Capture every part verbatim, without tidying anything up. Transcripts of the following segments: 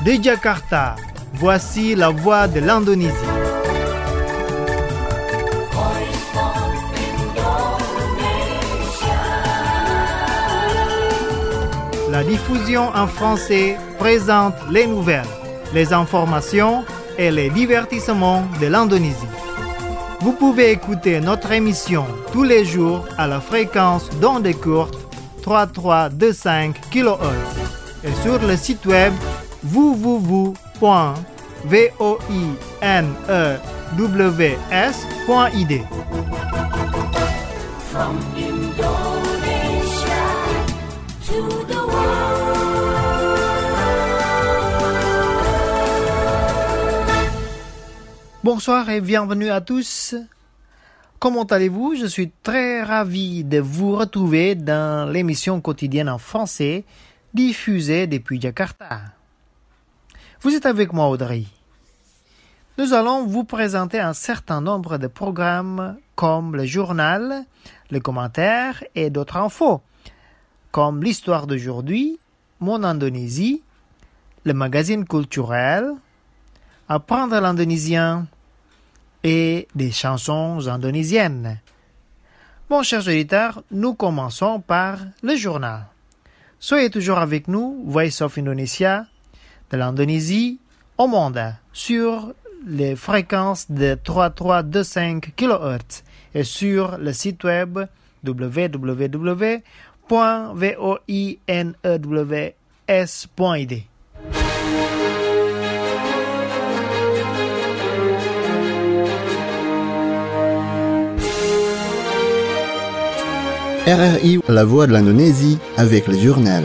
De Jakarta, voici la voix de l'Indonésie. La diffusion en français présente les nouvelles, les informations et les divertissements de l'Indonésie. Vous pouvez écouter notre émission tous les jours à la fréquence d'onde courte trois mille trois cent vingt-cinq kilohertz et sur le site web w w w point voinews point i d. From Indonesia to the Bonsoir et bienvenue à tous. Comment allez-vous? Je suis très ravi de vous retrouver dans l'émission quotidienne en français diffusée depuis Jakarta. Vous êtes avec moi, Audrey. Nous allons vous présenter un certain nombre de programmes comme le journal, le commentaire et d'autres infos, comme l'histoire d'aujourd'hui, mon Indonésie, le magazine culturel, apprendre l'indonésien et des chansons indonésiennes. Mon cher auditeur, nous commençons par le journal. Soyez toujours avec nous, Voice of Indonesia, de l'Indonésie au monde, sur les fréquences de trois mille trois cent vingt-cinq kilohertz et sur le site web w w w point voinews point i d. R R I, la voix de l'Indonésie, avec le journal.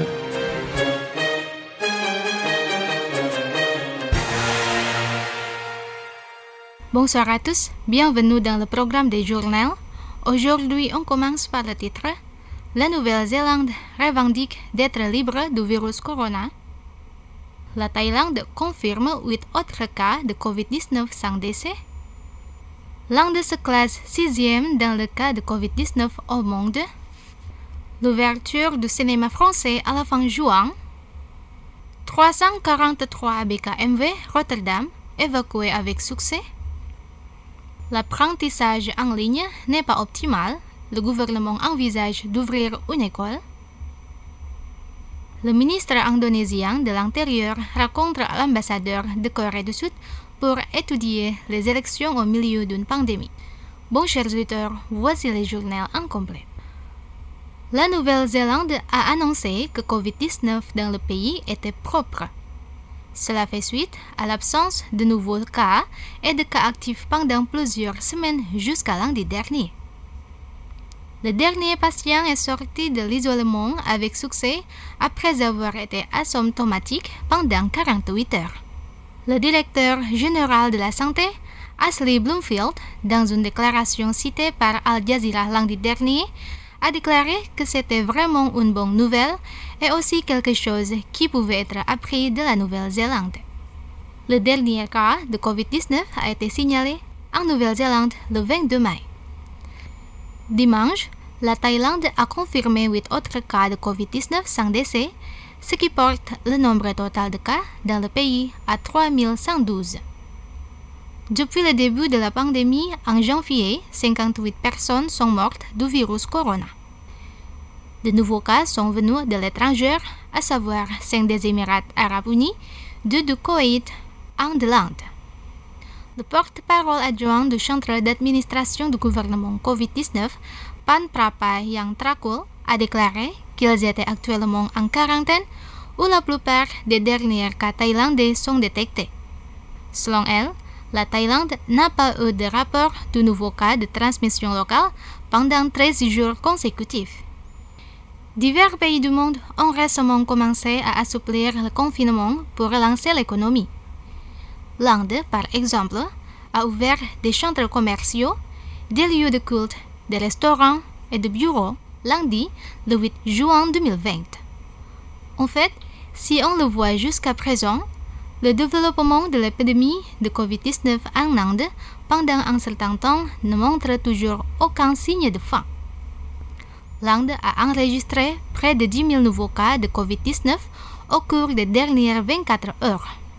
Bonsoir à tous, bienvenue dans le programme des journaux. Aujourd'hui, on commence par le titre. La Nouvelle-Zélande revendique d'être libre du virus corona. La Thaïlande confirme huit autres cas de covid dix-neuf sans décès. L'Inde se classe sixième dans le cas de covid dix-neuf au monde. L'ouverture du cinéma français à la fin juin. trois cent quarante-trois B K M W Rotterdam évacué avec succès. L'apprentissage en ligne n'est pas optimal. Le gouvernement envisage d'ouvrir une école. Le ministre indonésien de l'Intérieur rencontre l'ambassadeur de Corée du Sud pour étudier les élections au milieu d'une pandémie. Bon, chers auditeurs, voici les journaux en complet. La Nouvelle-Zélande a annoncé que covid dix-neuf dans le pays était propre. Cela fait suite à l'absence de nouveaux cas et de cas actifs pendant plusieurs semaines jusqu'à lundi dernier. Le dernier patient est sorti de l'isolement avec succès après avoir été asymptomatique pendant quarante-huit heures. Le directeur général de la santé, Ashley Bloomfield, dans une déclaration citée par Al Jazeera lundi dernier, a déclaré que c'était vraiment une bonne nouvelle et aussi quelque chose qui pouvait être appris de la Nouvelle-Zélande. Le dernier cas de covid dix-neuf a été signalé en Nouvelle-Zélande le vingt-deux mai. Dimanche, la Thaïlande a confirmé huit autres cas de covid dix-neuf sans décès, ce qui porte le nombre total de cas dans le pays à trois mille cent douze. Depuis le début de la pandémie, en janvier, cinquante-huit personnes sont mortes du virus corona. De nouveaux cas sont venus de l'étranger, à savoir cinq des Émirats arabes unis, deux du Koweït, un de l'Inde. Le porte-parole adjoint du centre d'administration du gouvernement covid dix-neuf, Pan Prapayang Trakul, a déclaré qu'ils étaient actuellement en quarantaine où la plupart des derniers cas thaïlandais sont détectés. Selon elle, la Thaïlande n'a pas eu de rapport de nouveaux cas de transmission locale pendant treize jours consécutifs. Divers pays du monde ont récemment commencé à assouplir le confinement pour relancer l'économie. L'Inde, par exemple, a ouvert des centres commerciaux, des lieux de culte, des restaurants et des bureaux lundi, le huit juin deux mille vingt. En fait, si on le voit jusqu'à présent, le développement de l'épidémie de covid dix-neuf en Inde pendant un certain temps ne montre toujours aucun signe de fin. L'Inde a enregistré près de dix mille nouveaux cas de covid dix-neuf au cours des dernières vingt-quatre heures.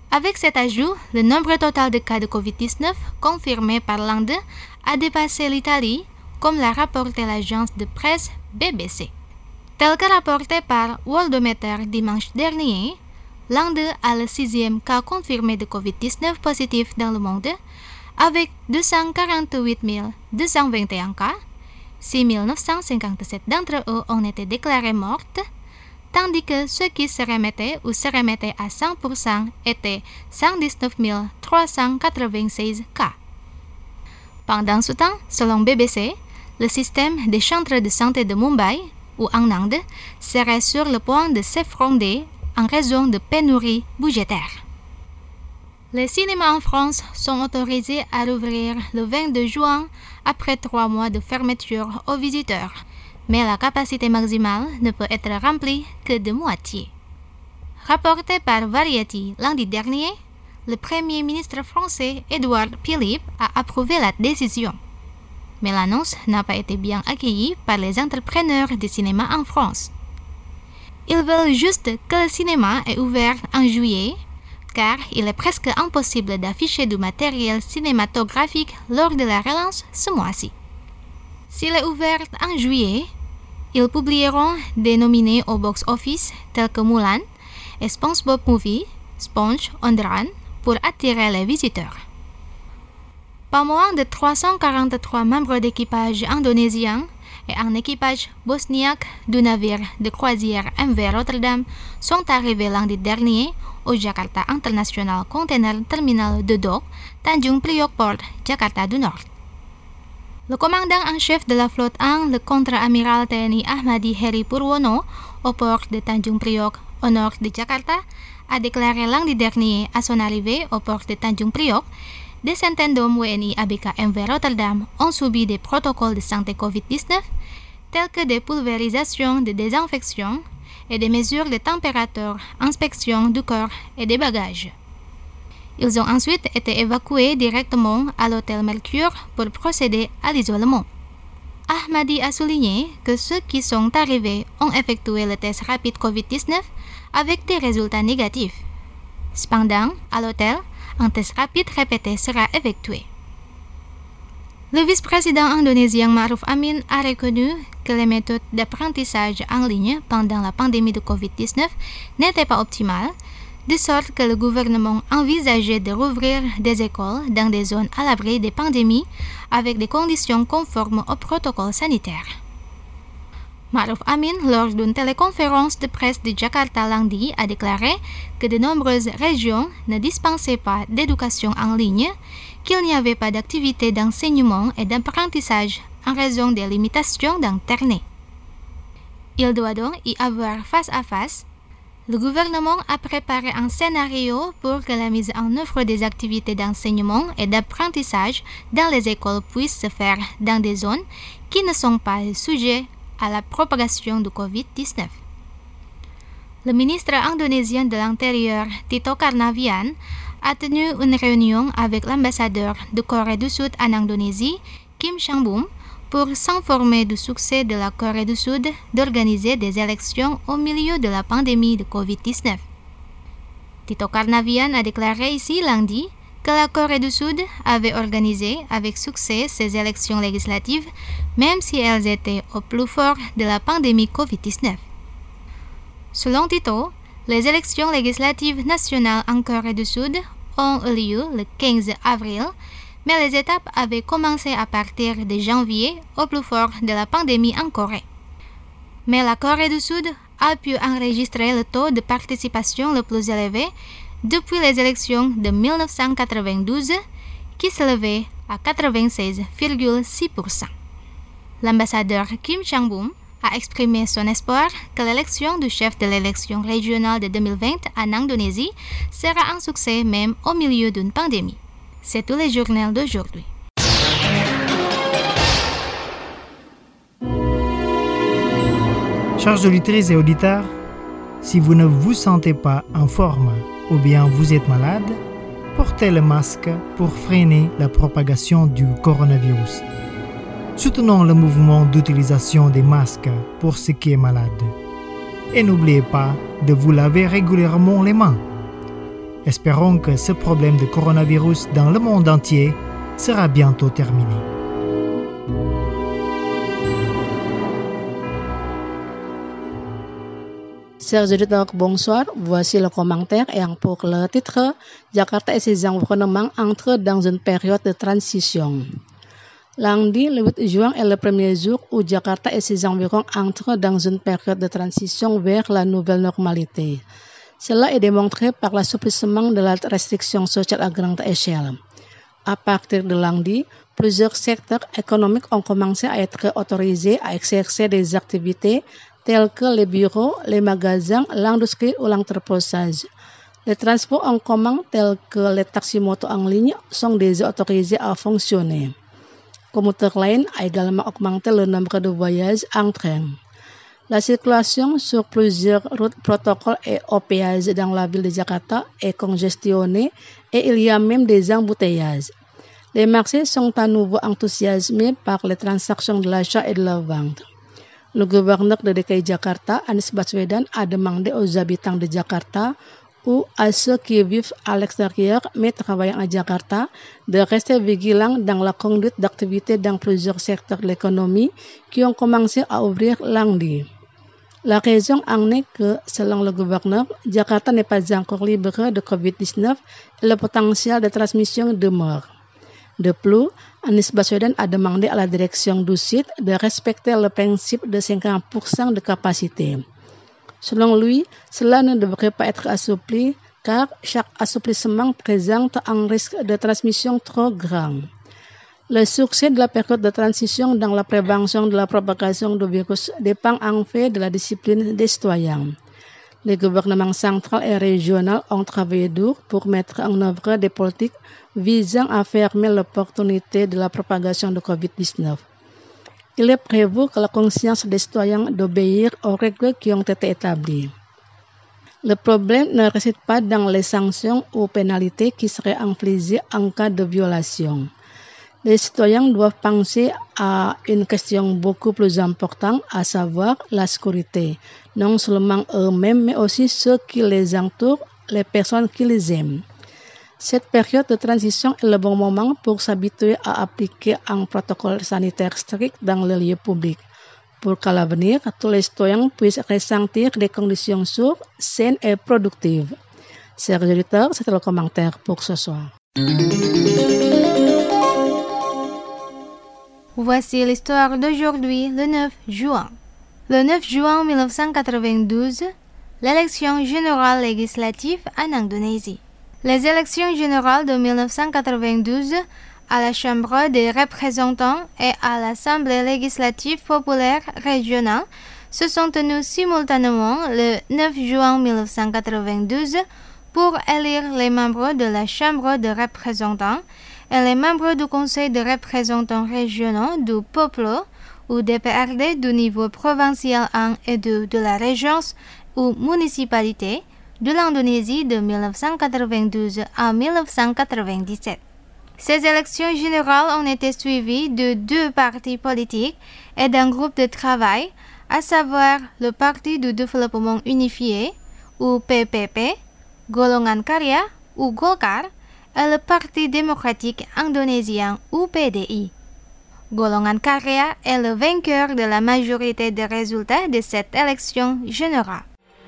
Avec cet ajout, le nombre total de cas de covid dix-neuf confirmés par l'Inde a dépassé l'Italie, comme l'a rapporté l'agence de presse B B C. Tel que rapporté par Worldometer dimanche dernier, l'Inde a le sixième cas confirmé de covid dix-neuf positif dans le monde, avec deux cent quarante-huit mille deux cent vingt et un cas, six mille neuf cent cinquante-sept d'entre eux ont été déclarés morts, tandis que ceux qui se remettaient ou se remettaient à cent pour cent étaient cent dix-neuf mille trois cent quatre-vingt-seize cas. Pendant ce temps, selon B B C, le système des centres de santé de Mumbai, ou en Inde, serait sur le point de s'effondrer en raison de pénuries budgétaires. Les cinémas en France sont autorisés à rouvrir le vingt-deux juin après trois mois de fermeture aux visiteurs, mais la capacité maximale ne peut être remplie que de moitié. Rapporté par Variety lundi dernier, le Premier ministre français Édouard Philippe a approuvé la décision. Mais l'annonce n'a pas été bien accueillie par les entrepreneurs de cinéma en France. Ils veulent juste que le cinéma est ouvert en juillet, car il est presque impossible d'afficher du matériel cinématographique lors de la relance ce mois-ci. S'il est ouvert en juillet, ils publieront des nominés au box-office tels que Mulan et SpongeBob Movie, Sponge on the Run, pour attirer les visiteurs. Pas moins de trois cent quarante-trois membres d'équipage indonésiens et un équipage bosniaque du navire de croisière M V Rotterdam sont arrivés lundi dernier au Jakarta International Container Terminal de dock, Tanjung Priok Port, Jakarta du Nord. Le commandant en chef de la flotte un, le contre-amiral T N I Ahmadi Heri Purwono, au port de Tanjung Priok, au nord de Jakarta, a déclaré lundi dernier à son arrivée au port de Tanjung Priok, des centaines d'hommes W N I A B K M V Rotterdam ont subi des protocoles de santé covid dix-neuf, tels que des pulvérisations de désinfection et des mesures de température, inspection du corps et des bagages. Ils ont ensuite été évacués directement à l'hôtel Mercure pour procéder à l'isolement. Ahmadi a souligné que ceux qui sont arrivés ont effectué le test rapide covid dix-neuf avec des résultats négatifs. Cependant, à l'hôtel, un test rapide répété sera effectué. Le vice-président indonésien Ma'ruf Amin a reconnu que les méthodes d'apprentissage en ligne pendant la pandémie de covid dix-neuf n'étaient pas optimales, de sorte que le gouvernement envisageait de rouvrir des écoles dans des zones à l'abri des pandémies avec des conditions conformes aux protocoles sanitaires. Ma'ruf Amin, lors d'une téléconférence de presse de Jakarta lundi, a déclaré que de nombreuses régions ne dispensaient pas d'éducation en ligne, qu'il n'y avait pas d'activité d'enseignement et d'apprentissage en raison des limitations d'Internet. Il doit donc y avoir face à face. Le gouvernement a préparé un scénario pour que la mise en œuvre des activités d'enseignement et d'apprentissage dans les écoles puisse se faire dans des zones qui ne sont pas sujets à la propagation du covid dix-neuf. Le ministre indonésien de l'Intérieur, Tito Karnavian, a tenu une réunion avec l'ambassadeur de Corée du Sud en Indonésie, Kim Sang-boom, pour s'informer du succès de la Corée du Sud d'organiser des élections au milieu de la pandémie de covid dix-neuf. Tito Karnavian a déclaré ici lundi que la Corée du Sud avait organisé avec succès ses élections législatives, même si elles étaient au plus fort de la pandémie covid dix-neuf. Selon Tito, les élections législatives nationales en Corée du Sud ont eu lieu le quinze avril, mais les étapes avaient commencé à partir de janvier au plus fort de la pandémie en Corée. Mais la Corée du Sud a pu enregistrer le taux de participation le plus élevé depuis les élections de mille neuf cent quatre-vingt-douze, qui s'élevait à quatre-vingt-seize virgule six pour cent. L'ambassadeur Kim Sang-boom a exprimé son espoir que l'élection du chef de l'élection régionale de deux mille vingt en Indonésie sera un succès même au milieu d'une pandémie. C'est tout le journal d'aujourd'hui. Chers auditeurs et auditeurs, si vous ne vous sentez pas en forme ou bien vous êtes malade, portez le masque pour freiner la propagation du coronavirus. Soutenons le mouvement d'utilisation des masques pour ceux qui sont malades. Et n'oubliez pas de vous laver régulièrement les mains. Espérons que ce problème de coronavirus dans le monde entier sera bientôt terminé. Chers auditeurs, bonsoir. Voici le commentaire et pour le titre, Jakarta et ses environnements entrent dans une période de transition. Lundi, le huit juin est le premier jour où Jakarta et ses environs entrent dans une période de transition vers la nouvelle normalité. Cela est démontré par l'assouplissement de la restriction sociale à grande échelle. À partir de lundi, plusieurs secteurs économiques ont commencé à être autorisés à exercer des activités tels que les bureaux, les magasins, l'industrie ou l'entreposage. Les transports en commun tels que les taxis-motos en ligne sont déjà autorisés à fonctionner. Commuter Line a également augmenté le nombre de voyages en train. La circulation sur plusieurs routes, protocoles et au péage dans la ville de Jakarta est congestionnée et il y a même des embouteillages. Les marchés sont à nouveau enthousiasmés par les transactions de l'achat et de la vente. Le gouverneur de D K I Jakarta, Anies Baswedan, a demandé aux habitants de Jakarta ou à ceux qui vivent à l'extérieur mais travaillant à Jakarta de rester vigilants dans la conduite d'activités dans plusieurs secteurs de l'économie qui ont commencé à ouvrir lundi. La raison en est que, selon le gouverneur, Jakarta n'est pas encore libre de covid dix-neuf et le potentiel de transmission demeure. De plus, Anies Baswedan a demandé à la direction du site de respecter le principe de cinquante pour cent de capacité. Selon lui, cela ne devrait pas être assoupli car chaque assouplissement présente un risque de transmission trop grand. Le succès de la période de transition dans la prévention de la propagation du virus dépend en fait de la discipline des citoyens. Les gouvernements centraux et régionaux ont travaillé dur pour mettre en œuvre des politiques visant à fermer l'opportunité de la propagation de covid dix-neuf. Il est prévu que la conscience des citoyens d'obéir aux règles qui ont été établies. Le problème ne réside pas dans les sanctions ou pénalités qui seraient infligées en cas de violation. Les citoyens doivent penser à une question beaucoup plus importante, à savoir la sécurité, non seulement eux-mêmes, mais aussi ceux qui les entourent, les personnes qui les aiment. Cette période de transition est le bon moment pour s'habituer à appliquer un protocole sanitaire strict dans les lieux publics, pour qu'à l'avenir, tous les citoyens puissent ressentir des conditions sûres, saines et productives. Chers auditeurs, c'est le commentaire pour ce soir. Voici l'histoire d'aujourd'hui, le neuf juin. Le neuf juin mille neuf cent quatre-vingt-douze, l'élection générale législative en Indonésie. Les élections générales de mille neuf cent quatre-vingt-douze à la Chambre des représentants et à l'Assemblée législative populaire régionale se sont tenues simultanément le neuf juin mille neuf cent quatre-vingt-douze pour élire les membres de la Chambre des représentants et les membres du Conseil des représentants régionaux du peuple ou des P R D du niveau provincial un et deux de la région ou municipalité de l'Indonésie de mille neuf cent quatre-vingt-douze à mille neuf cent quatre-vingt-dix-sept. Ces élections générales ont été suivies de deux partis politiques et d'un groupe de travail, à savoir le Parti du Développement Unifié ou P P P, Golongan Karya ou Golkar, et le Parti démocratique indonésien ou P D I. Golongan Karya est le vainqueur de la majorité des résultats de cette élection générale.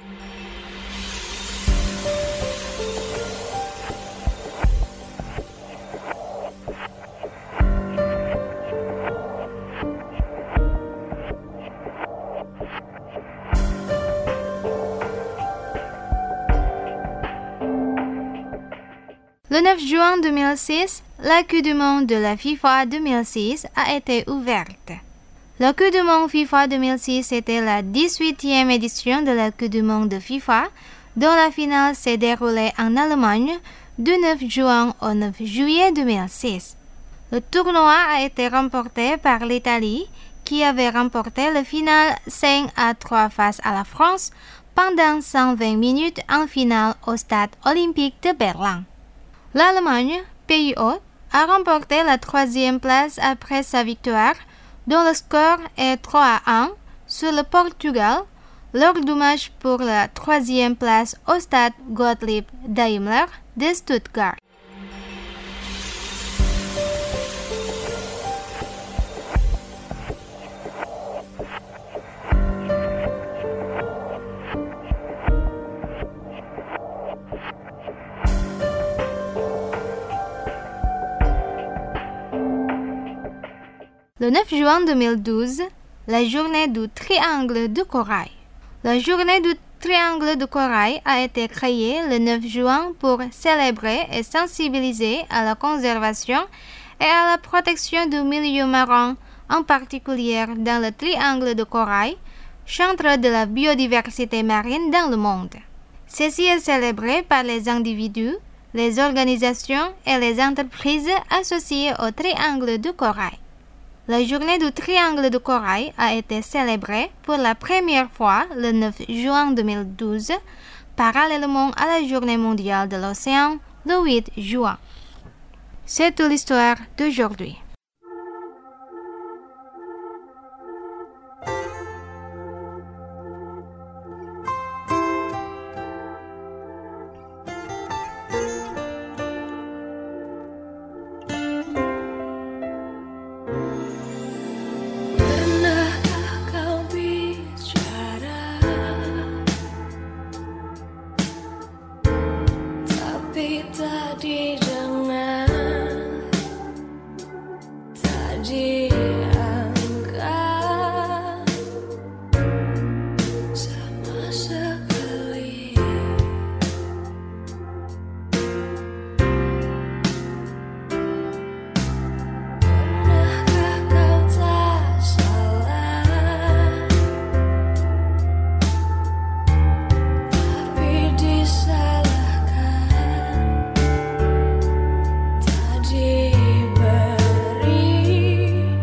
Le neuf juin deux mille six, la Coupe du Monde de la FIFA deux mille six a été ouverte. La Coupe du Monde FIFA deux mille six était la dix-huitième édition de la Coupe du Monde de FIFA, dont la finale s'est déroulée en Allemagne du neuf juin au neuf juillet deux mille six. Le tournoi a été remporté par l'Italie, qui avait remporté le final cinq à trois face à la France pendant cent vingt minutes en finale au stade olympique de Berlin. L'Allemagne, pays hôte, a remporté la troisième place après sa victoire, dont le score est trois à un sur le Portugal, lors du match pour la troisième place au stade Gottlieb Daimler de Stuttgart. Le neuf juin deux mille douze, la journée du triangle du corail. La journée du triangle du corail a été créée le neuf juin pour célébrer et sensibiliser à la conservation et à la protection du milieu marin, en particulier dans le triangle du corail, centre de la biodiversité marine dans le monde. Ceci est célébré par les individus, les organisations et les entreprises associées au triangle du corail. La journée du triangle du corail a été célébrée pour la première fois le neuf juin deux mille douze, parallèlement à la journée mondiale de l'océan le huit juin. C'est toute l'histoire d'aujourd'hui. Diberi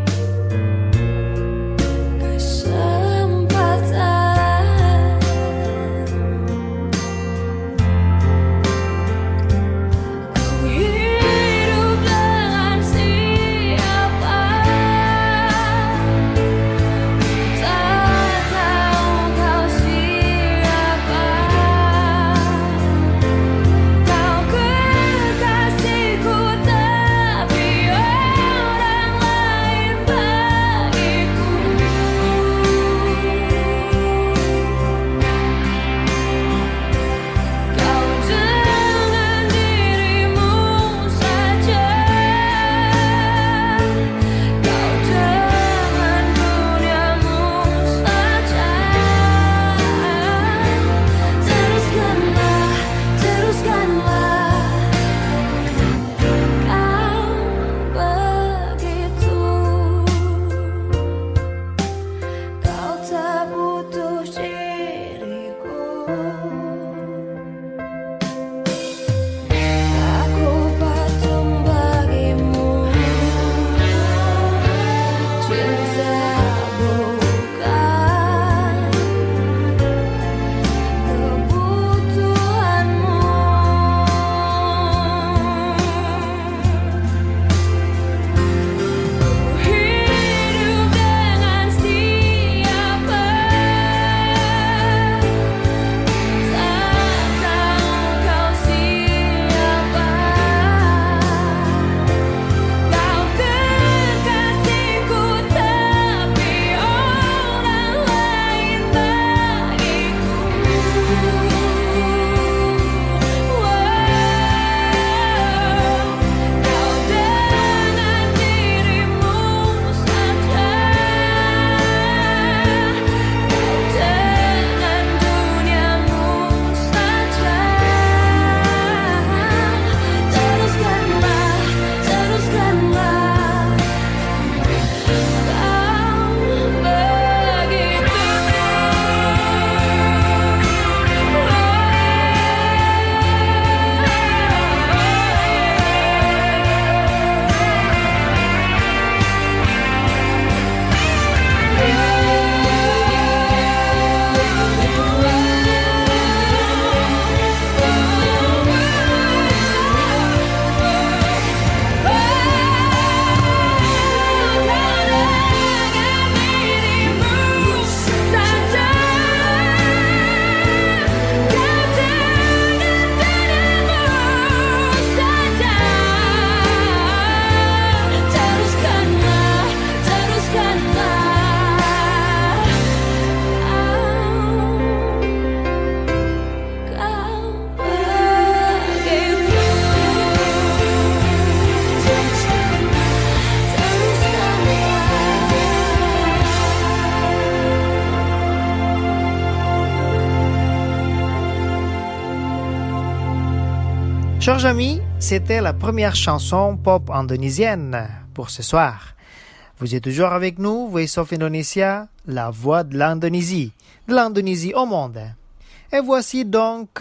Chers amis, c'était la première chanson pop indonésienne pour ce soir. Vous êtes toujours avec nous, Voice of Indonesia, la voix de l'Indonésie, de l'Indonésie au monde. Et voici donc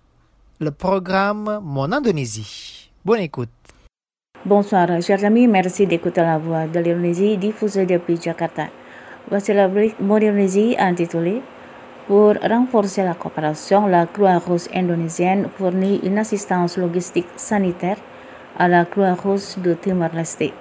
le programme Mon Indonésie. Bonne écoute. Bonsoir, chers amis, merci d'écouter la voix de l'Indonésie diffusée depuis Jakarta. Voici la rubrique Mon Indonésie intitulée Pour renforcer la coopération, la Croix-Rouge indonésienne fournit une assistance logistique sanitaire à la Croix-Rouge de Timor-Leste.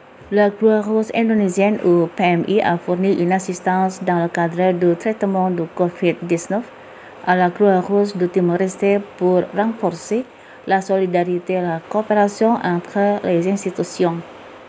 La Croix-Rouge indonésienne ou P M I a fourni une assistance dans le cadre du traitement de covid dix-neuf à la Croix-Rouge de Timor-Leste pour renforcer la solidarité et la coopération entre les institutions.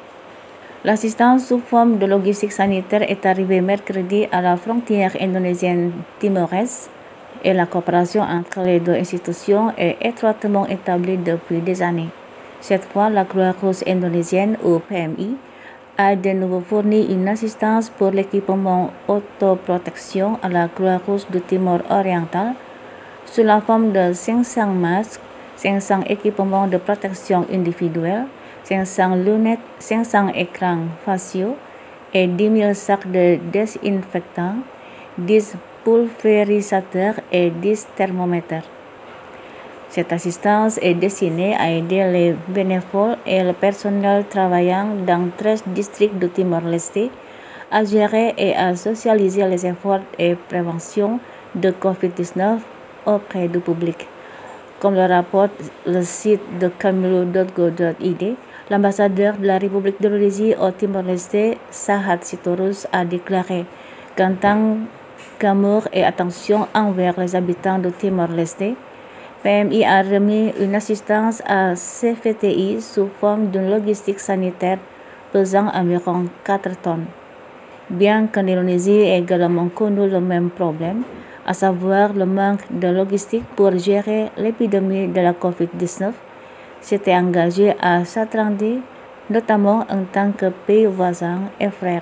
L'assistance sous forme de logistique sanitaire est arrivée mercredi à la frontière indonésienne timoraise et la coopération entre les deux institutions est étroitement établie depuis des années. Cette fois, la Croix-Rouge indonésienne ou P M I a de nouveau fourni une assistance pour l'équipement autoprotection à la Croix-Rouge de Timor oriental sous la forme de cinq cents masques, cinq cents équipements de protection individuelle, cinq cents lunettes, cinq cents écrans faciaux et dix mille sacs de désinfectants, dix pulvérisateurs et dix thermomètres. Cette assistance est destinée à aider les bénévoles et le personnel travaillant dans treize districts de Timor-Leste à gérer et à socialiser les efforts et prévention de covid dix-neuf auprès du public. Comme le rapporte le site de camilo point go point i d, l'ambassadeur de la République d'Indonésie au Timor-Leste, Sahat Sitorus, a déclaré qu'en tant qu'amour et attention envers les habitants de Timor-Leste, P M I a remis une assistance à C V T I sous forme d'une logistique sanitaire pesant environ quatre tonnes. Bien que l'Indonésie ait également connu le même problème, à savoir le manque de logistique pour gérer l'épidémie de la covid dix-neuf, s'était engagé à s'attendre, notamment en tant que pays voisin et frère.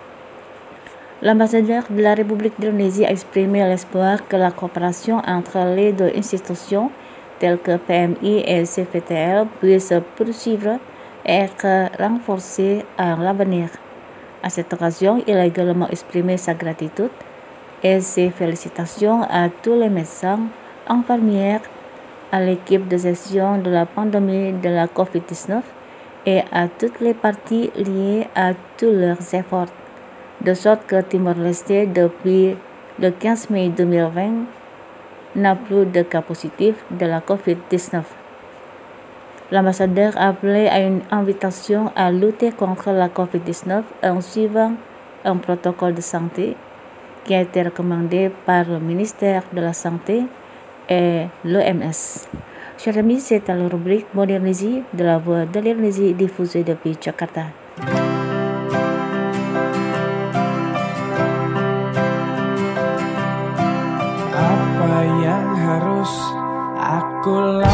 L'ambassadeur de la République d'Indonésie a exprimé l'espoir que la coopération entre les deux institutions, telles que P M I et C V T L, puisse se poursuivre et être renforcée à l'avenir. À cette occasion, il a également exprimé sa gratitude et ses félicitations à tous les médecins, infirmières, à l'équipe de gestion de la pandémie de la covid dix-neuf et à toutes les parties liées à tous leurs efforts, de sorte que Timor-Leste, depuis le quinze mai deux mille vingt, n'a plus de cas positifs de la covid dix-neuf. L'ambassadeur a appelé à une invitation à lutter contre la covid dix-neuf en suivant un protocole de santé qui a été recommandé par le ministère de la Santé et l'O M S. Chers amis, c'est à la rubrique Mon Indonésie de la voix de l'Indonésie diffusée depuis Jakarta. Apa yang harus aku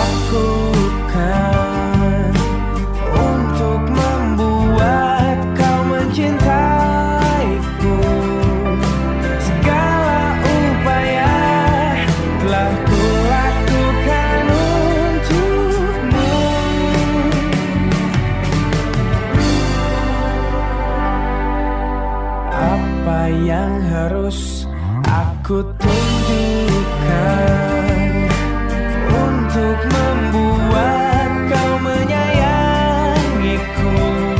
lakukan untuk membuat kau mencintaiku? Segala upaya telah kulakukan untukmu. Apa yang harus aku tunjukkan untuk membuat kau menyayangiku?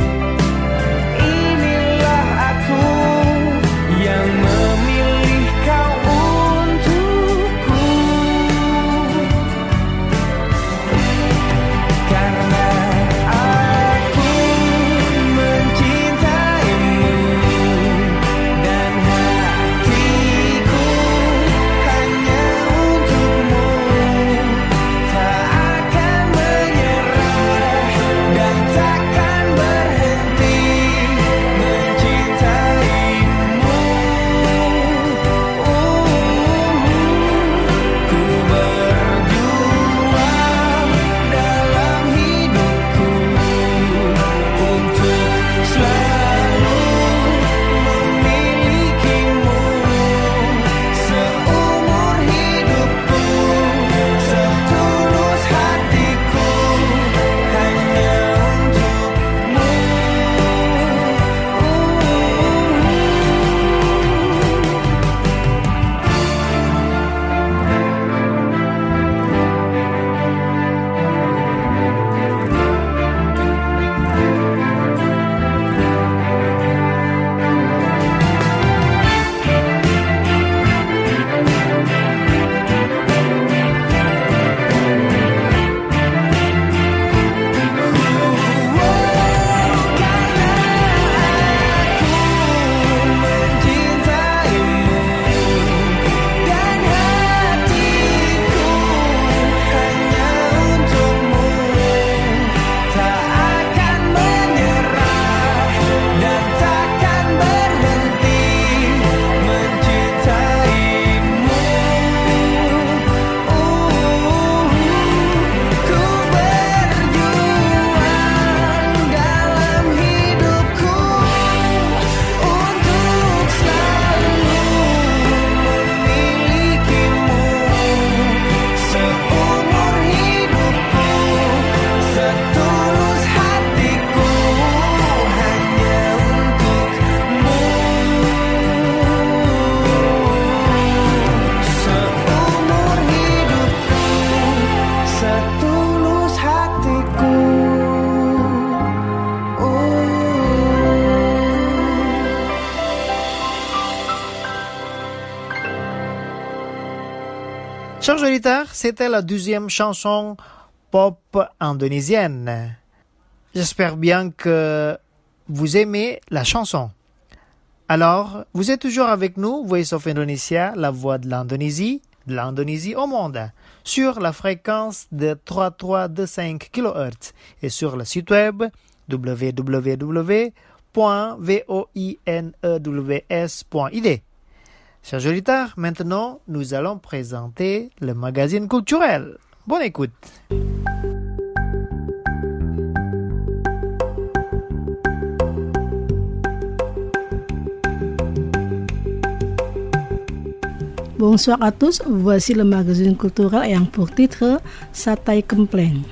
Inilah aku yang memilih kau untukku, karena aku mencintaimu dan hatiku hanya untukmu. Chers auditeurs, c'était la deuxième chanson pop indonésienne. J'espère bien que vous aimez la chanson. Alors, vous êtes toujours avec nous, Voice of Indonesia, la voix de l'Indonésie, de l'Indonésie au monde, sur la fréquence de trois mille trois cent vingt-cinq kilohertz et sur le site web w w w point voinews point i d. Chers auditeurs, maintenant, nous allons présenter le magazine culturel. Bonne écoute. Bonsoir à tous, voici le magazine culturel yang pour titre Satai Kempleng.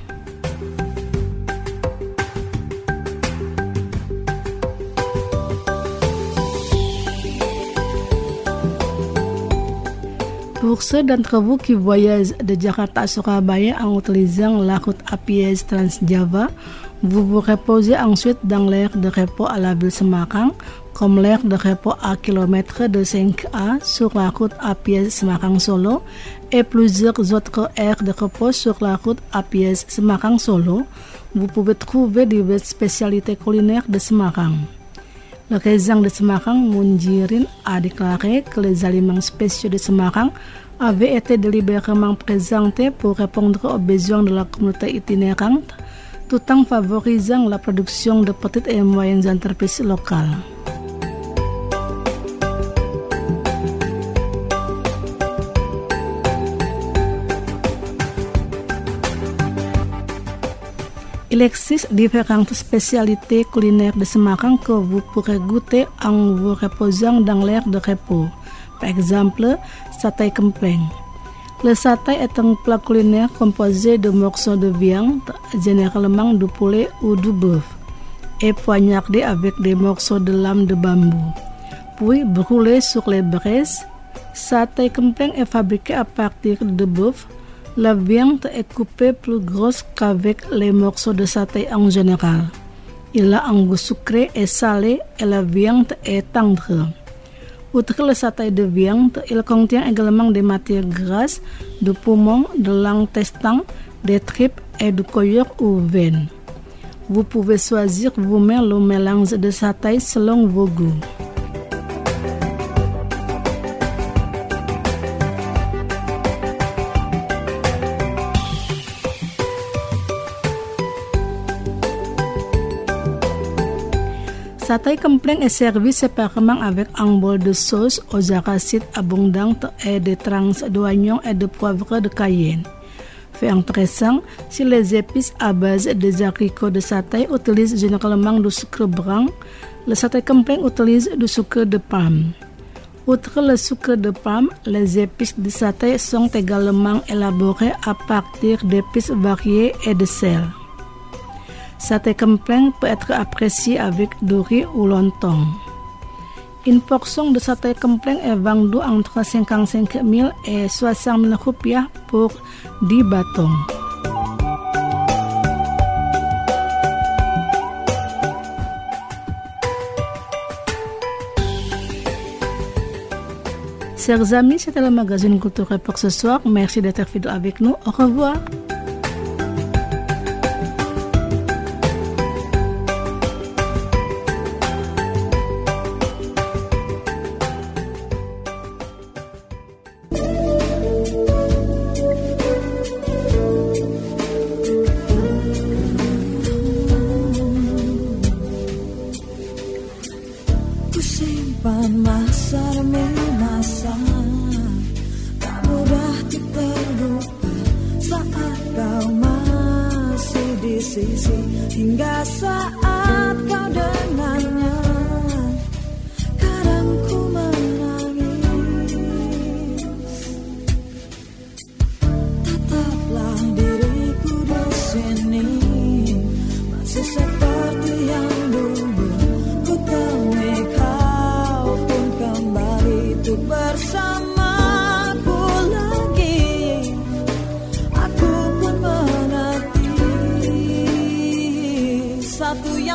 Pour ceux d'entre vous qui voyagent de Jakarta à Surabaya en utilisant la route A P S Transjava, vous vous reposez ensuite dans l'aire de repos à la ville Semarang, comme l'aire de repos à kilomètre de cinq A sur la route A P S Semarang-Solo et plusieurs autres aires de repos sur la route A P S Semarang-Solo. Vous pouvez trouver diverses spécialités culinaires de Semarang. Le résident de Semarang, Munjirin, a déclaré que les aliments spéciaux de Semarang avaient été délibérément présentés pour répondre aux besoins de la communauté itinérante, tout en favorisant la production de petites et moyennes entreprises locales. Il existe différentes spécialités culinaires de Semarang que vous pourrez goûter en vous reposant dans l'aire de repos. Par exemple, Satai Kempleng. Le satay est un plat culinaire composé de morceaux de viande, généralement du poulet ou du bœuf, et poignardé avec des morceaux de lame de bambou, puis brûlé sur les braises. Satai Kempleng est fabriqué à partir de bœuf. La viande est coupée plus grosse qu'avec les morceaux de satay en général. Il a un goût sucré et salé et la viande est tendre. Outre le satay de viande, il contient également des matières grasses, du poumon, de l'intestin, des tripes et du cœur ou veines. Vous pouvez choisir vous-même le mélange de satay selon vos goûts. Satai Kempleng est servi séparément avec un bol de sauce aux arachides abondantes et des tranches d'oignons et de poivre de Cayenne. Fait intéressant, si les épices à base des haricots de satay utilisent généralement du sucre brun, le Satai Kempleng utilise du sucre de palme. Outre le sucre de palme, les épices de satay sont également élaborées à partir d'épices variées et de sel. Satai Kempleng peut être apprécié avec du riz ou lontong. Une portion de Satai Kempleng est vendue entre cinquante-cinq mille et soixante mille rupiah pour dix bâtons. Chers amis, c'était le magazine culturel pour ce soir. Merci d'être fidèles avec nous. Au revoir. Hingga saat kau dengannya, kadang ku menangis. Tetaplah diriku di sini, masih seperti yang dulu. Ku temui kau pun kembali untuk bersamaku lagi. Aku pun menanti satu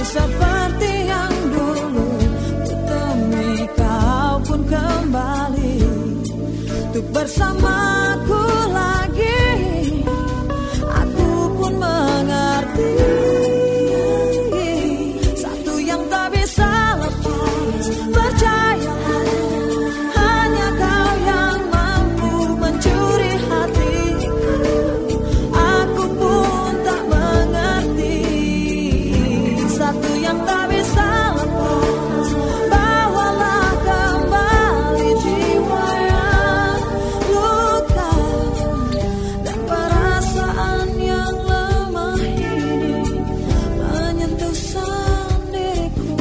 seperti yang dulu, ku temui kau pun kembali untuk bersamaku lagi. Aku pun mengerti satu yang tak bisa lepas, percayalah, hanya kau yang mampu mencuri hatiku. Aku pun tak mengerti satu yang tak bisa lepas, bawalah kembali jiwa yang luka dan perasaan yang lemah ini menyentuh sendiriku.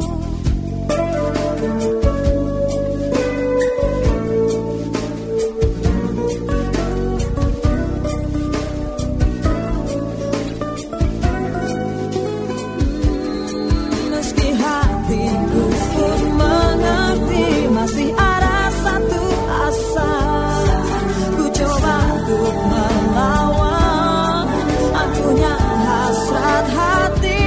Meski hatiku pun mengerti, masih ada satu asa. Ku coba untuk melawan, aku punya hasrat hati.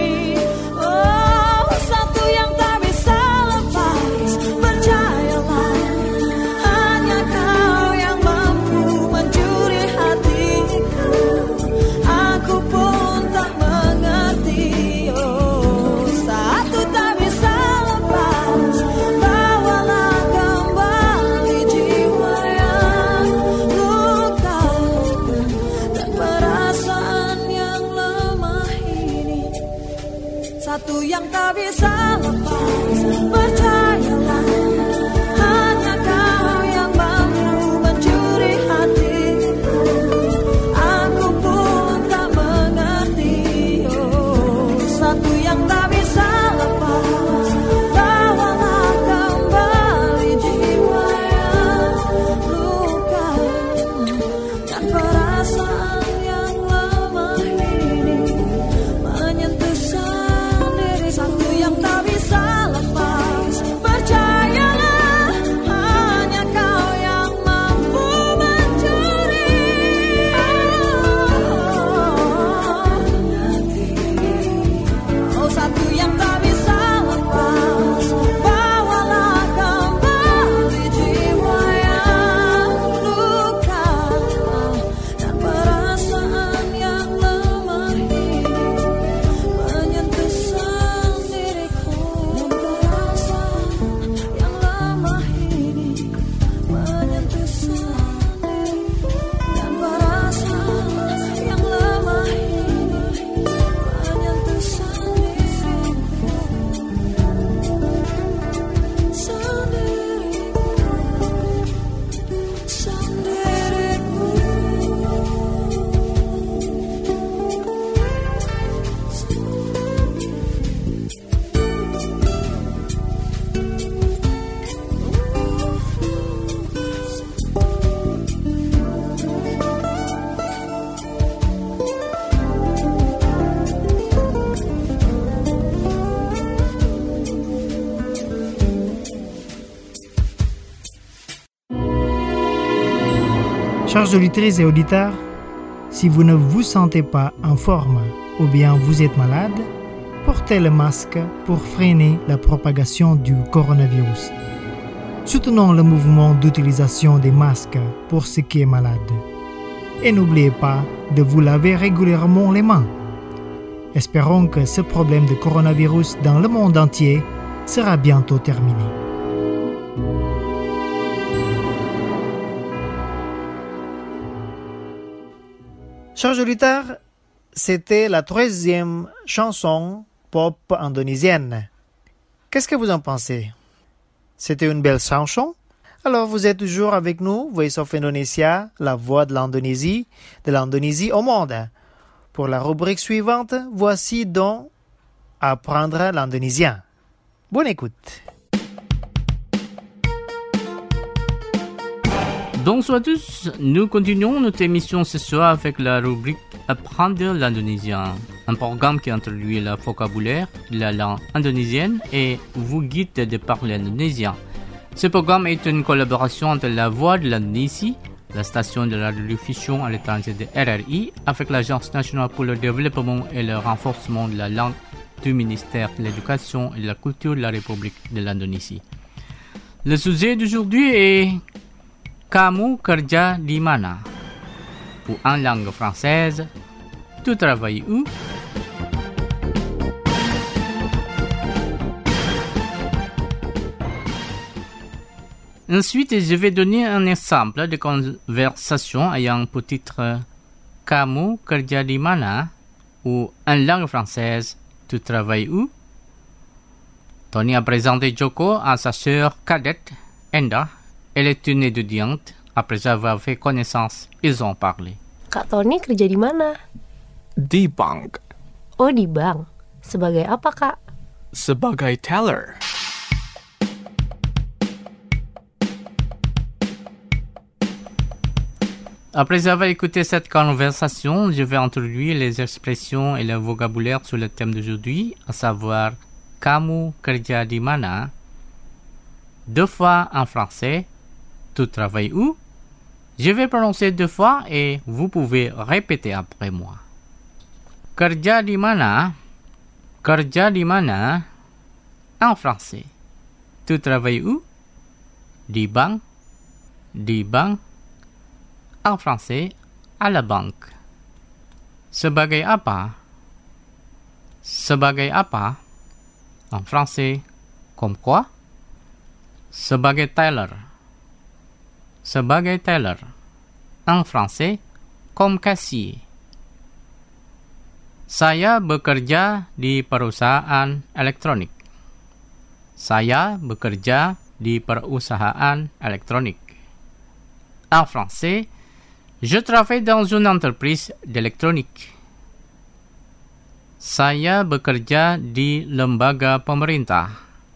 Oh, satu yang tak bisa lepas, percayalah, hanya kau yang mampu mencuri hatiku. Aku pun tak mengerti. Oh, satu tak bisa lepas, bawalah kembali jiwa yang luka dan perasaan yang lemah ini. Satu yang tak bisa lepas, percayalah, hanya kau yang mampu mencuri hatiku. Aku pun tak mengerti. Oh, satu yang tak bisa lepas, bawalah kembali jiwa yang luka dan perasaan yang lemah ini menyentuh sendiri. Satu yang tak bisa lepas, percayalah, hanya kau yang mampu mencuri. Oh, satu yang tak bisa lepas, bawalah kembali jiwa yang luka dan perasaan yang lemah ini menyentuh sendiriku. Dan perasaan yang lemah ini menyentuh sendiriku. Dan perasaan yang lemah ini menyentuh sendiriku. Sendiriku, Chers auditrices et auditeurs, si vous ne vous sentez pas en forme ou bien vous êtes malade, portez le masque pour freiner la propagation du coronavirus. Soutenons le mouvement d'utilisation des masques pour ceux qui est malade. Et n'oubliez pas de vous laver régulièrement les mains. Espérons que ce problème de coronavirus dans le monde entier sera bientôt terminé. Chers auditeurs, c'était la troisième chanson pop indonésienne. Qu'est-ce que vous en pensez? C'était une belle chanson? Alors vous êtes toujours avec nous, Voice of Indonesia, la voix de l'Indonésie, de l'Indonésie au monde. Pour la rubrique suivante, voici donc Apprendre l'indonésien. Bonne écoute. Bonsoir à tous, nous continuons notre émission ce soir avec la rubrique Apprendre l'indonésien, un programme qui introduit le vocabulaire de la langue indonésienne et vous guide de parler indonésien. Ce programme est une collaboration entre la Voix de l'Indonésie, la station de la rediffusion à l'étranger de R R I, avec l'Agence nationale pour le développement et le renforcement de la langue du ministère de l'Éducation et de la Culture de la République de l'Indonésie. Le sujet d'aujourd'hui est Kamu kerja di mana? Ou en langue française, tu travailles où? Ensuite, je vais donner un exemple de conversation ayant pour titre Kamu kerja di mana? Ou en langue française, tu travailles où? Tony a présenté Joko à sa sœur cadette, Enda. Elle est une étudiante. Après avoir fait connaissance, ils ont parlé. Kak Tony kerja di mana? Di bank. Oh, di bank. Sebagai apa, Kak? Sebagai teller. Après avoir écouté cette conversation, je vais introduire les expressions et le vocabulaire sur le thème d'aujourd'hui, à savoir Kamu kerja di mana? Deux fois en français, tu travailles où? Je vais prononcer deux fois et vous pouvez répéter après moi. Kerja di mana? Kerja di mana? En français. Tu travailles où? Di bank. Di bank. En français, à la banque. Sebagai apa? Sebagai apa? En français, comme quoi? Sebagai teller. Sebagai teller. En français, comme caissier. Saya bekerja di perusahaan elektronik. Saya bekerja di perusahaan elektronik. En français, je travaille dans une entreprise d'électronique. Saya bekerja di lembaga pemerintah.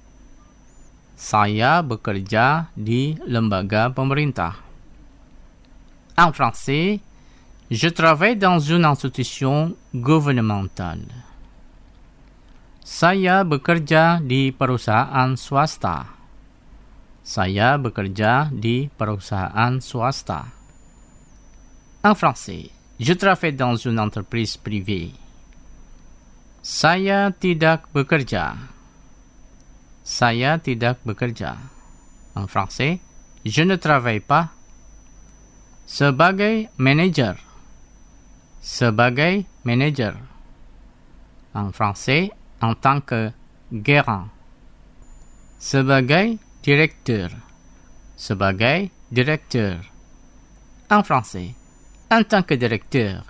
Saya bekerja di lembaga pemerintah. En français, je travaille dans une institution gouvernementale. Saya bekerja di perusahaan swasta. Saya bekerja di perusahaan swasta. En français, je travaille dans une entreprise privée. Saya tidak bekerja. Saya tidak bekerja. En français, je ne travaille pas. Sebagai manager. Sebagai manager. En français, en tant que gérant. Sebagai directeur. Sebagai directeur. En français, en tant que directeur.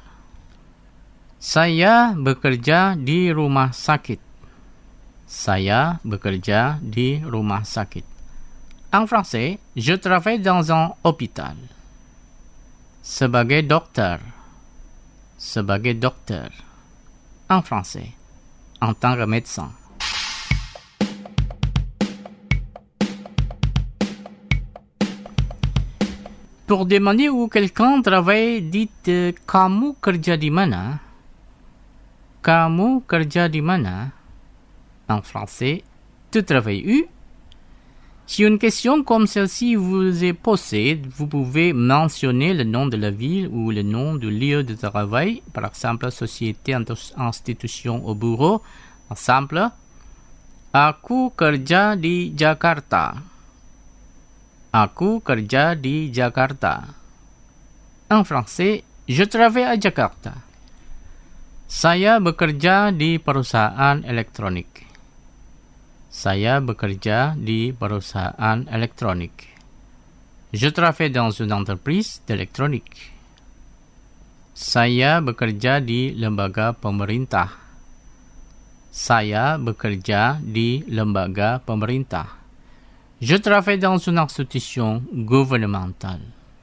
Saya bekerja di rumah sakit. Saya bekerja di rumah sakit. En français, je travaille dans un hôpital. Sebagai dokter. Sebagai dokter. En français, en tant que médecin. Pour demander où quelqu'un travaille, dites euh, Kamu kerja di mana? Kamu kerja di mana? En français, tu travailles où? Si une question comme celle-ci vous est posée, vous pouvez mentionner le nom de la ville ou le nom du lieu de travail, par exemple société, institution ou bureau. Exemple, Aku kerja di Jakarta. Aku kerja di Jakarta. En français, je travaille à Jakarta. Saya bekerja di perusahaan elektronik. Saya bekerja di perusahaan elektronik. Je travaille dans une entreprise d'électronique. Saya bekerja di lembaga pemerintah. Saya bekerja di lembaga pemerintah. Je travaille dans une institution gouvernementale.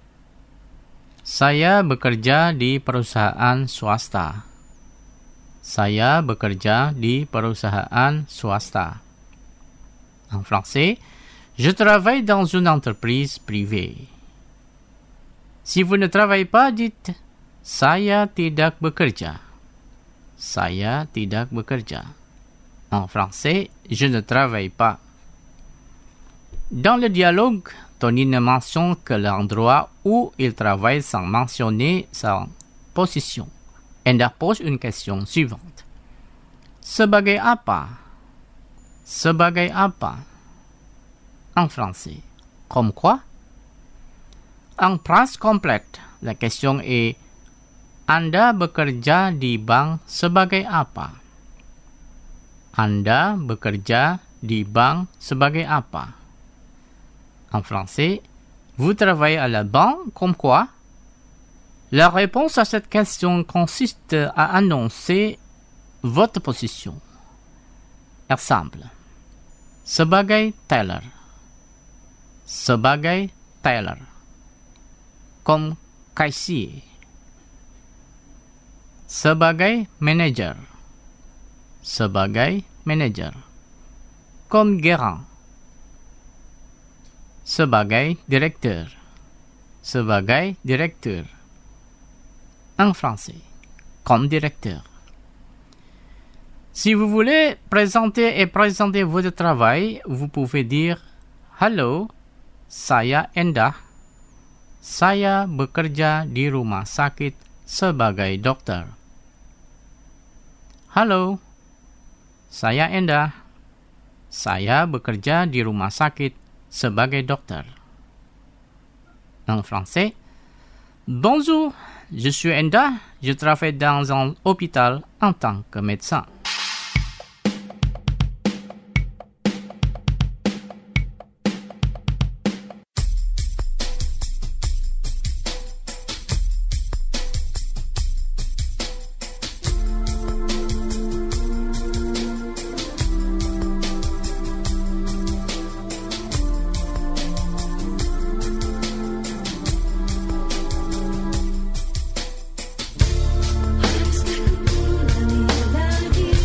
Saya bekerja di perusahaan swasta. Saya bekerja di perusahaan swasta. En français, je travaille dans une entreprise privée. Si vous ne travaillez pas, dites Saya tidak bekerja. Saya tidak bekerja. En français, je ne travaille pas. Dans le dialogue, Tony ne mentionne que l'endroit où il travaille sans mentionner sa position. Enda pose une question suivante. Sebagai apa? Sebagai apa? En français. Comme quoi? En phrase complète, la question est Anda bekerja di bank sebagai apa? Anda bekerja di bank sebagai apa? En français, vous travaillez à la banque comme quoi? La réponse à cette question consiste à annoncer votre position. Exemple. Sebagai teller. Sebagai teller. Comme caissier. Sebagai manager. Sebagai manager. Comme gérant. Sebagai directeur. Sebagai directeur. En français, comme directeur. Si vous voulez présenter et présenter votre travail, vous pouvez dire Halo, saya Endah. Saya bekerja di rumah sakit sebagai dokter. Halo, saya Endah. Saya bekerja di rumah sakit sebagai dokter. En français, bonjour, je suis Endah, je travaille dans un hôpital en tant que médecin. Harus aku mulai lagi.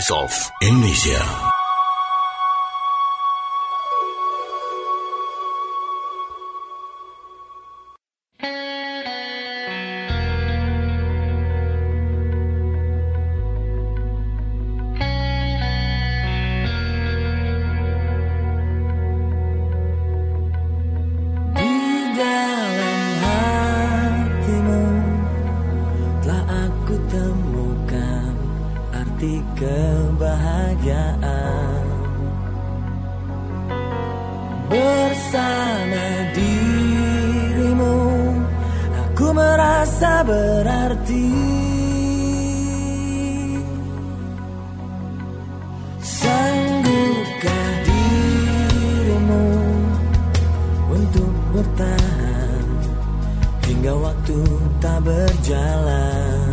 Voice of Indonesia. Bersama dirimu aku merasa berarti. Sanggupkah dirimu untuk bertahan hingga waktu tak berjalan,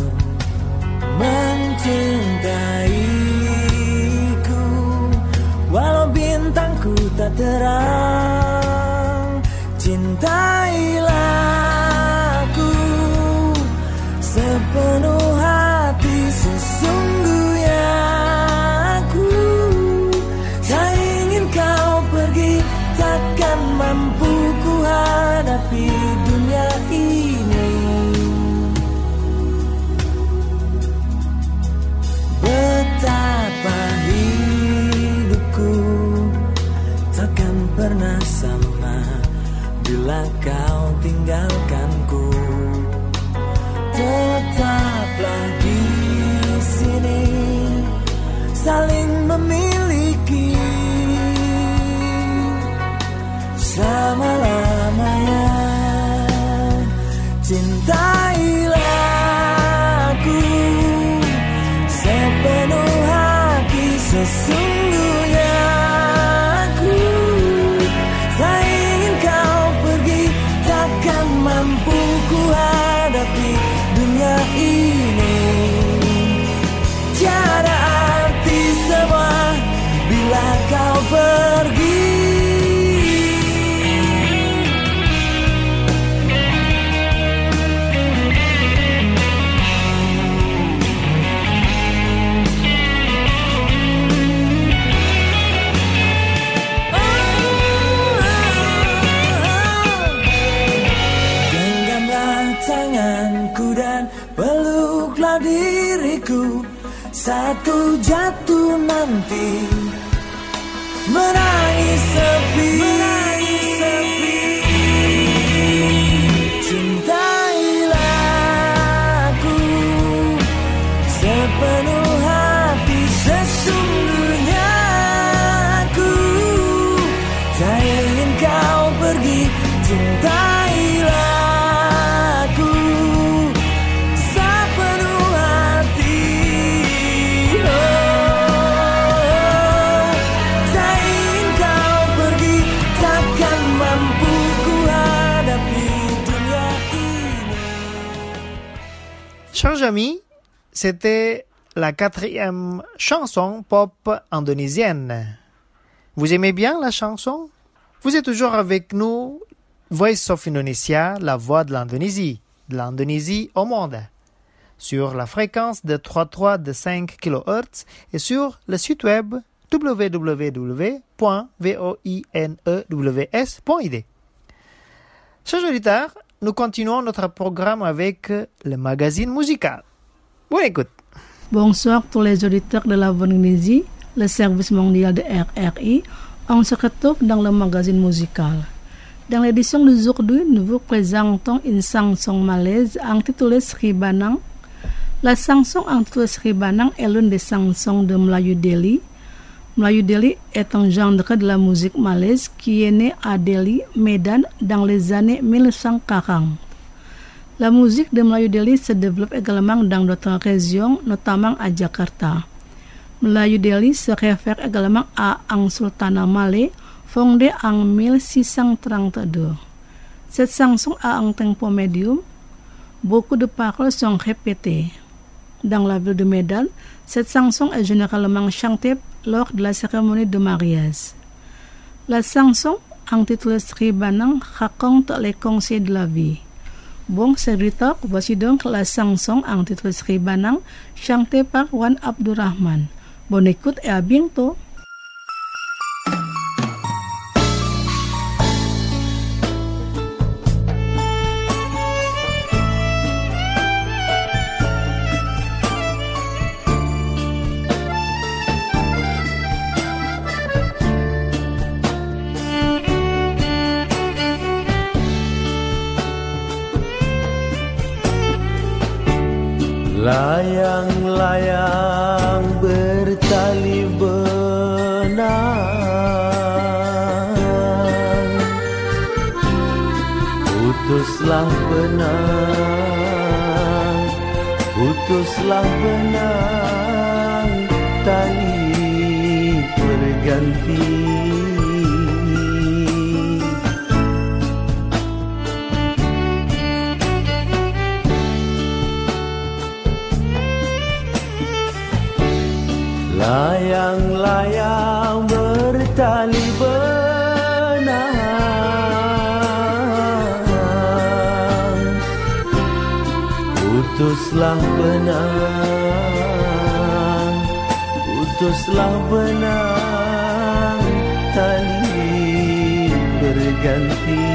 mencintaiku walau bintangku tak terang. Cintailah aku sepenuh hati, sesungguhnya aku tak ingin kau pergi, takkan mampu ku hadapi dunia ini. Betapa hidupku takkan pernah sama bila kau tinggalkanku. Tetaplah di sini, saling memiliki selama-lamanya. Cintailah aku sepenuh hati, sesungguhnya aku tak ingin kau pergi, takkan mampu ku hadapi dunia ini. Tiada arti semua bila kau pergi. Peluklah diriku, satu jatuh nanti menangis sepi, menangis sepi. Cintailah aku sepenuh hati, sesungguhnya aku tak ingin kau pergi. Cintailah Chers amis, c'était la quatrième chanson pop indonésienne. Vous aimez bien la chanson? Vous êtes toujours avec nous, Voice of Indonesia, la voix de l'Indonésie, de l'Indonésie au monde, sur la fréquence de trente-trois virgule cinq kilohertz et sur le site web w w w point voinews point i d. Chers auditeurs, nous continuons notre programme avec le magazine musical. Bonne écoute. Bonsoir tous les auditeurs de la Voix d'Indonésie, le service mondial de R R I. On se retrouve dans le magazine musical. Dans l'édition d'aujourd'hui, nous vous présentons une chanson malaise intitulée Sri Banang. La chanson intitulée Sri Banang est l'une des chansons de Melayu Delhi. Melayu Delhi est un genre de la musique malaise qui est né à Delhi, Medan, dans les années mille neuf cent quarante. La musique de Melayu Delhi se développe également dans d'autres régions, notamment à Jakarta. Melayu Delhi se réfère également à un sultanat malais fondé en mille six cent trente-deux. Cette chanson a un tempo médium. Beaucoup de paroles sont répétées. Dans la ville de Medan, cette chanson est généralement chantée lors de la cérémonie de mariage. La chanson, intitulée Sri Banang, raconte les conseils de la vie. Bon serviteur, voici donc la chanson intitulée Sri Banang, chantée par Wan Abdurrahman. Bon écoute et à bientôt. Layang-layang bertali benang, putuslah benang, putuslah benang, tali berganti. Layang-layang bertali benang, putuslah benang, putuslah benang, tali berganti.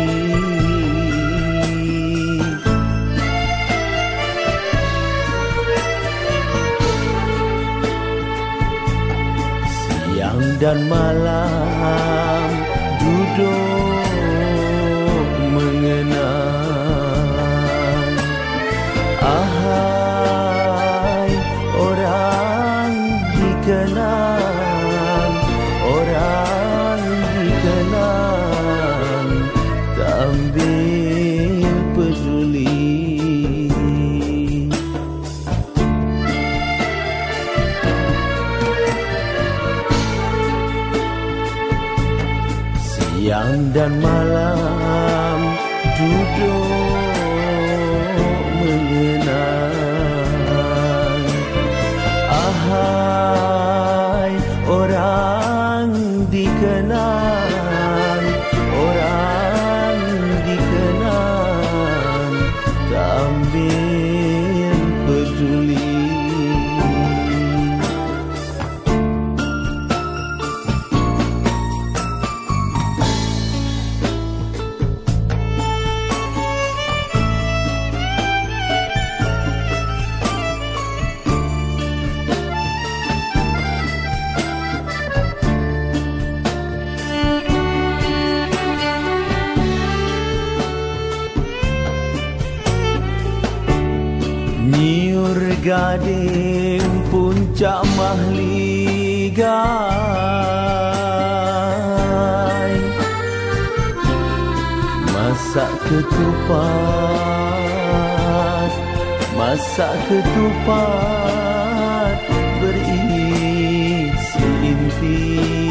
Dan malam duduk mengenang, ahai orang dikenang, orang dikenang, tak ambil peduli. Siang dan malam duduk mengenang, ahai orang dikenang, orang dikenang, tak ambil peduli. Gading puncak mahligai, masak ketupat, masak ketupat berisi inti.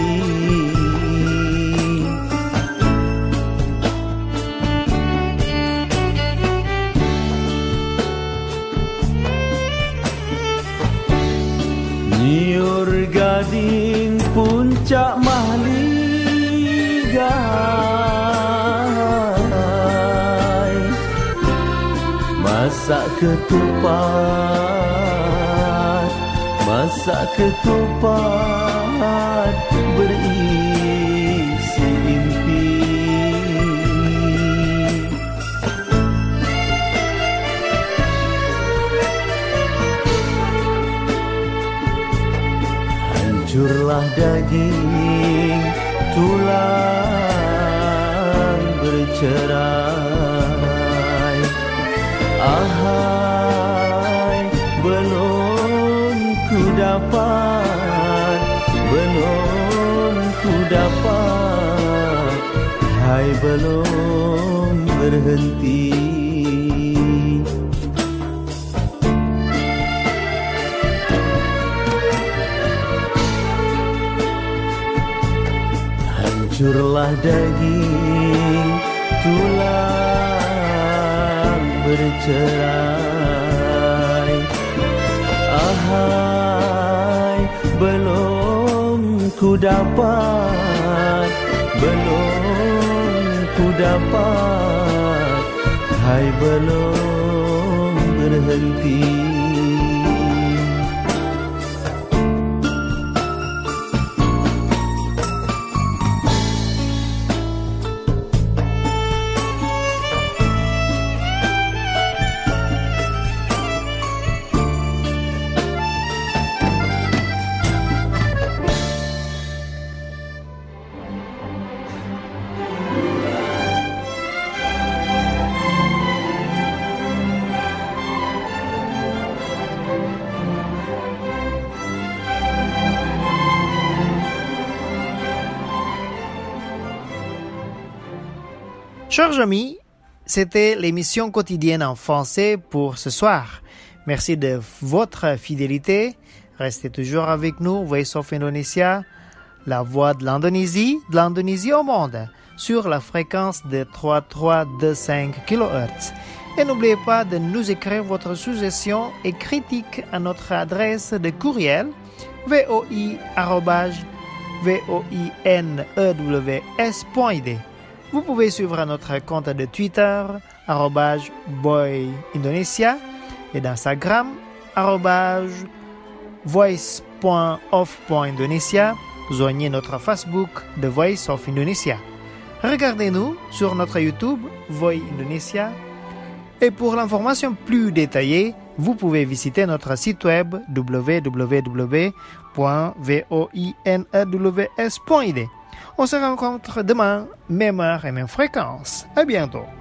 Niur gading puncak mahligai, masak ketupat, masak ketupat berisi inti. Hancurlah daging, tulang bercerai, ahai belum ku dapat, belum ku dapat, hai belum berhenti. Hancurlah daging, tulang bercerai, ahai belum ku dapat, belum ku dapat, hai belum berhenti. Chers amis, c'était l'émission quotidienne en français pour ce soir. Merci de votre fidélité. Restez toujours avec nous, Voice of Indonesia, la voix de l'Indonésie, de l'Indonésie au monde, sur la fréquence de trois virgule trois deux cinq kilohertz. Et n'oubliez pas de nous écrire votre suggestion et critique à notre adresse de courriel voi arobase voinews point i d. Vous pouvez suivre notre compte de Twitter arobase voindonesia et d'Instagram arobase voice point of point indonesia. Joignez notre Facebook The Voice of Indonesia. Regardez-nous sur notre YouTube Voi Indonesia. Et pour l'information plus détaillée, vous pouvez visiter notre site web w w w point voinews point i d. On se rencontre demain, même heure et même fréquence. À bientôt.